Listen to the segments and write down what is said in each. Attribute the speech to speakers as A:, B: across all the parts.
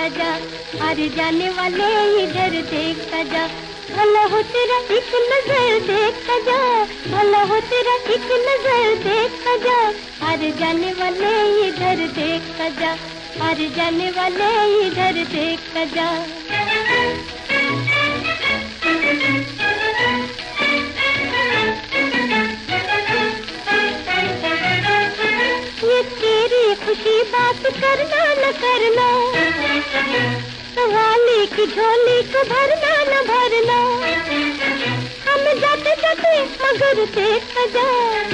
A: जा, अरे जाने वाले इधर देखता जा, भला हो तेरा एक नजर देखता जा, भला हो तेरा एक नजर देखता जा, अरे जाने वाले इधर देखता जा, अरे जाने वाले इधर देखता जा। ये तेरी खुशी बात करना न करना, सवाली की झोली को भरना न भरना, हम जाते जाते मगर देखता जा,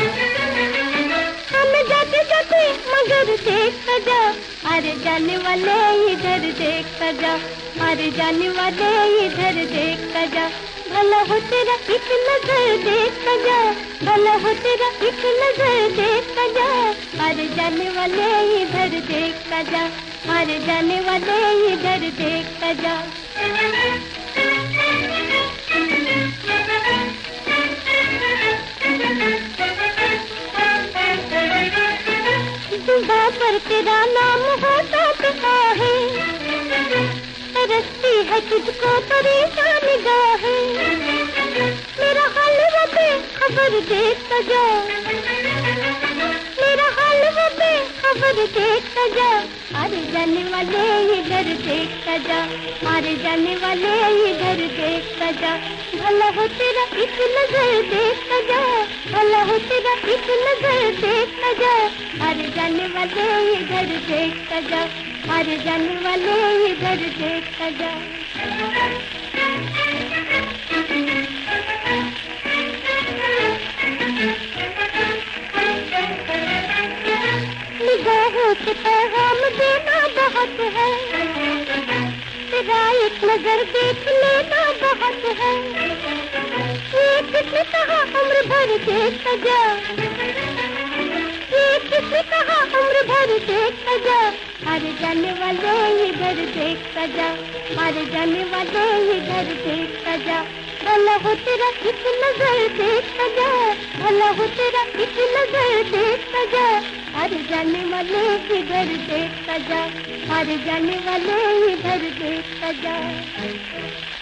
A: हम जाते जाते मगर देखता जा, अरे जाने वाले इधर देखता जा, अरे जाने वाले इधर देखता जा, भला हो तेरा एक नजर देखता जा, भला हो तेरा एक नजर देखता जा, अरे जाने वाले इधर देखता जा, अरे जाने वाले इधर देखता जा। जुबा पर तेरा नाम होता तो है, तरसती है तुझको परेशान गाहें, मेरा हाल बे खबर देखता जा, मेरा हाल बे खबर देखता जा, अरे जाने वाले इधर देखता जा, अरे जाने वाले इधर देखता जा, भला हो तेरा एक नजर देखता जा, भला हो तेरा एक नजर देखता जा, अरे जाने वाले इधर देखता जा, अरे जाने वाले इधर देखता जा। निगाहों से पैगाम देना बहुत है, तेरा एक नजर देख लेना बहुत है, ये किसने कहा उम्र भर देखता जा, ये किसने कहा उम्र भर देखता जा, अरे जाने वाले इधर देखता जा, अरे जाने वाले इधर देखता जा, भला हो तेरा एक नजर देखता जा, भला हो तेरा एक नजर देखता जा, अरे जाने वाले इधर देखता जा, अरे जाने वाले इधर देखता जा।